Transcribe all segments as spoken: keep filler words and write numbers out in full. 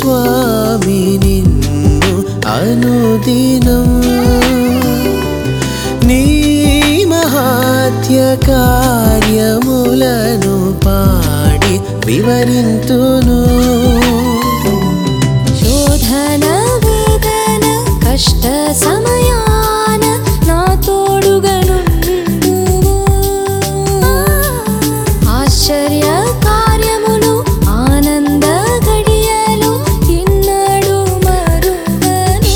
స్వామి నిన్ను అనుదినం నీ మహాత్య కార్యములను పాడి వివరింతును శోధన వేదన కష్ట సమయాన నా తోడుగా నుండువు ఆశ్చర్య కార్యములు ఆనంద గడియలు ఎన్నడూ మరువను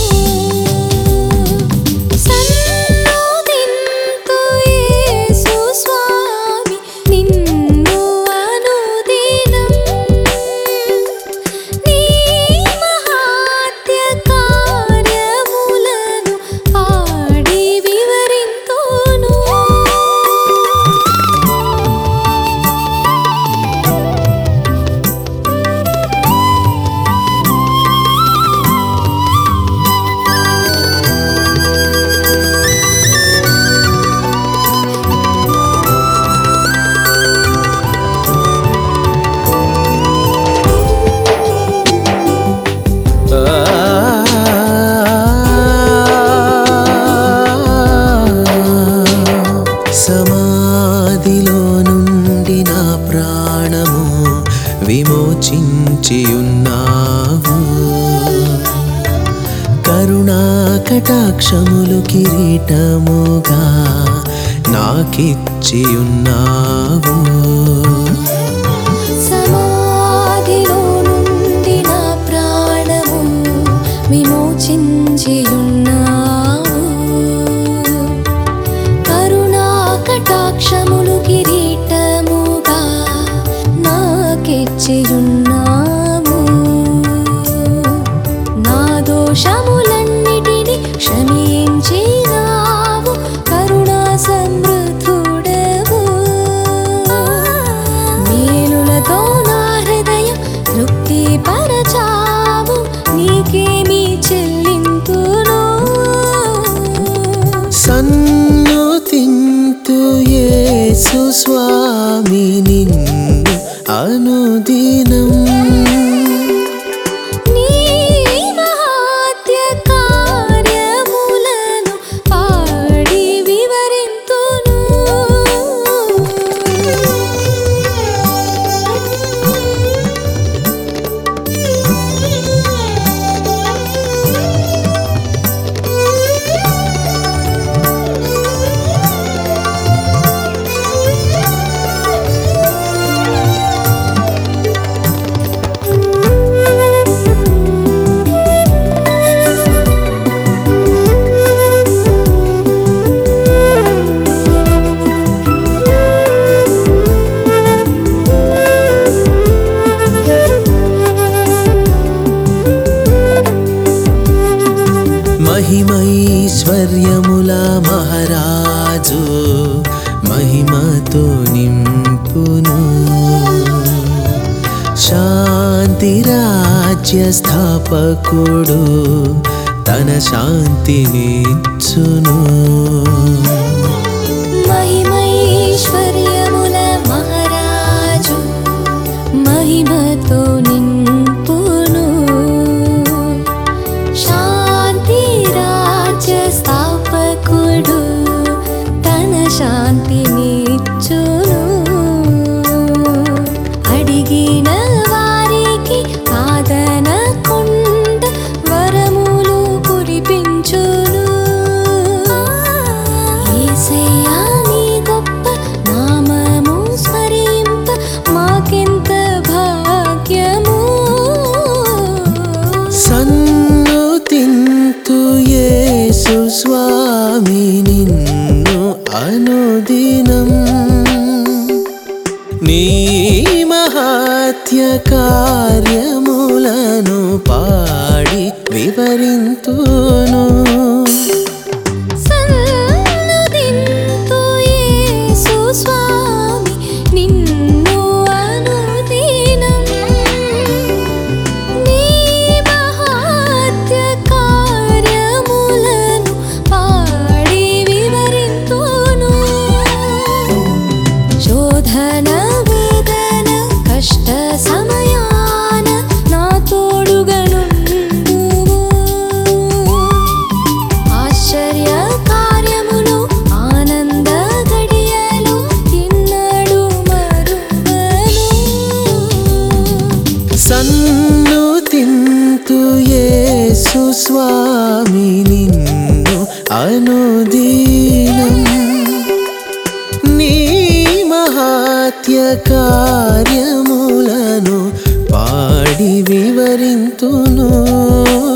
సన్నుతింతు యేసు స్వామి నిన్ను అనుదినం నీ మహాత్య కార్యములను పాడి వివరింతును సమాధిలో నుండి నా ప్రాణము విమోచించియున్నావు కరుణా కటాక్షములు కిరీటముగా నాకిచ్చియున్నావు సమాధిలో నుండి నా ప్రాణము విమోచించియున్నావు కరుణా కటాక్షములు కిరీటముగా నాకిచ్చియున్నావు నా దోషములన్నిటిని క్షమించినావు కరుణా సమృద్ధుడవు మేలులతో నా హృదయం తృప్తి పరచావు నీకేమి చెల్లింతును సన్నుతింతు యేసు స్వామి నిన్ను అనుదినం నీ మహాత్య కార్యములను పాడి వివరింతును మహిమైశ్వర్యముల మహారాజు మహిమతో నింపును శాంతి రాజ్య స్థాపకుడు తన శాంతినిచ్చును మహిమైశ్వర్యముల మహారాజు మహిమతో నింపును శాంతి రాజ్య స్థాపకుడు తన శాంతినిచ్చును అడిగిన వారికి కాదనకుండా వరములు కురిపించును యేసయ్యా నీ గొప్ప నామము స్మరింప మాకెంత భాగ్యము సన్నుతింతు యేసు స్వామి నిన్ను అనుదినం నీ మహాత్య కార్యములను పాడి వివరింతును సన్నుతింతు యేసు స్వామి నిన్ను అనుదినం నీ మహాత్య కార్యములను పాడి వివరింతును శోధన వేదన కష్ట సమయాన నా తోడుగా స్వామి నిన్ను అనుదినం నీ మహాత్య కార్యములను పాడి వివరింతును